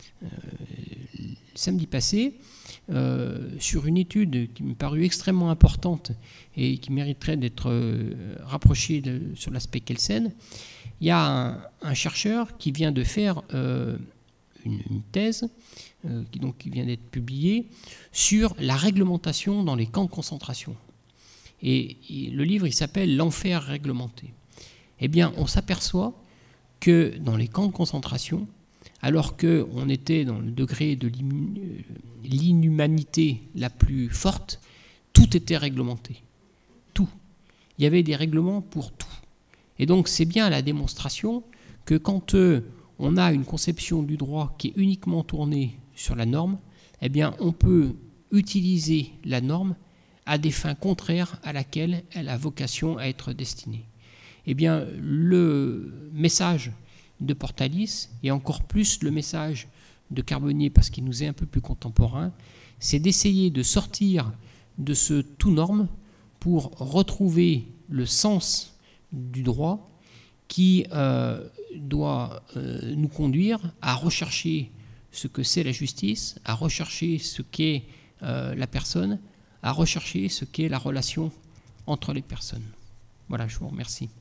samedi passé, sur une étude qui me parut extrêmement importante et qui mériterait d'être rapprochée sur l'aspect Kelsen. Il y a un chercheur qui vient de faire une thèse qui vient d'être publiée sur la réglementation dans les camps de concentration. Et le livre, il s'appelle « L'enfer réglementé ». Eh bien, on s'aperçoit que dans les camps de concentration, alors qu'on était dans le degré de l'inhumanité la plus forte, tout était réglementé. Tout. Il y avait des règlements pour tout. Et donc, c'est bien la démonstration que quand on a une conception du droit qui est uniquement tournée sur la norme, eh bien, on peut utiliser la norme à des fins contraires à laquelle elle a vocation à être destinée. Eh bien, le message de Portalis, et encore plus le message de Carbonnier, parce qu'il nous est un peu plus contemporain, c'est d'essayer de sortir de ce tout norme pour retrouver le sens du droit qui doit nous conduire à rechercher ce que c'est la justice, à rechercher ce qu'est la personne, à rechercher ce qu'est la relation entre les personnes. Voilà, je vous remercie.